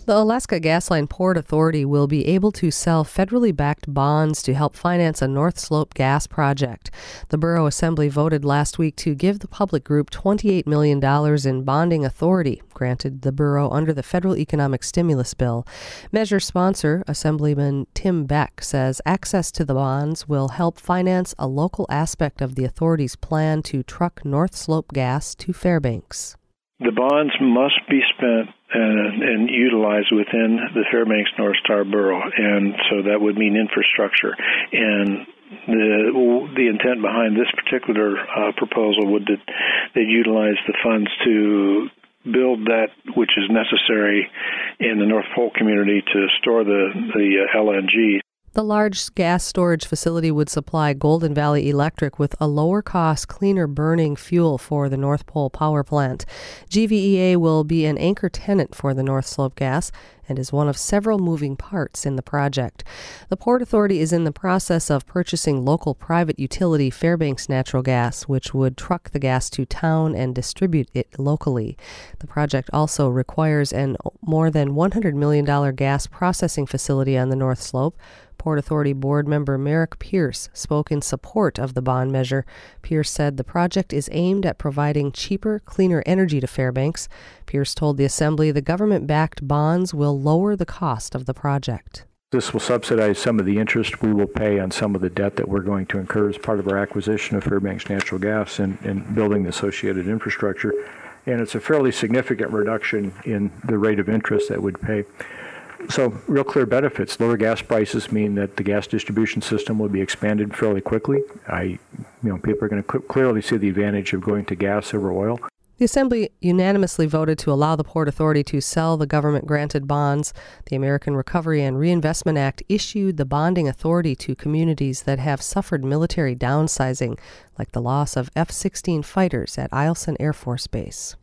The Alaska Gasline Port Authority will be able to sell federally backed bonds to help finance a North Slope gas project. The Borough Assembly voted last week to give the public group $28 million in bonding authority, granted the borough under the federal economic stimulus bill. Measure sponsor, Assemblyman Tim Beck, says access to the bonds will help finance a local aspect of the authority's plan to truck North Slope gas to Fairbanks. The bonds must be spent and utilized within the Fairbanks North Star Borough, and so that would mean infrastructure. And the intent behind this particular proposal would that they'd utilize the funds to build that which is necessary in the North Pole community to store the LNG. The large gas storage facility would supply Golden Valley Electric with a lower-cost, cleaner-burning fuel for the North Pole power plant. GVEA will be an anchor tenant for the North Slope gas and is one of several moving parts in the project. The Port Authority is in the process of purchasing local private utility Fairbanks Natural Gas, which would truck the gas to town and distribute it locally. The project also requires an more than $100 million gas processing facility on the North Slope. Port Authority board member Merrick Pierce spoke in support of the bond measure. Pierce said the project is aimed at providing cheaper, cleaner energy to Fairbanks. Pierce told the Assembly the government-backed bonds will lower the cost of the project. This will subsidize some of the interest we will pay on some of the debt that we're going to incur as part of our acquisition of Fairbanks Natural Gas and building the associated infrastructure. And it's a fairly significant reduction in the rate of interest that we'd pay. So real clear benefits. Lower gas prices mean that the gas distribution system will be expanded fairly quickly. People are going to clearly see the advantage of going to gas over oil. The Assembly unanimously voted to allow the Port Authority to sell the government-granted bonds. The American Recovery and Reinvestment Act issued the bonding authority to communities that have suffered military downsizing, like the loss of F-16 fighters at Eielson Air Force Base.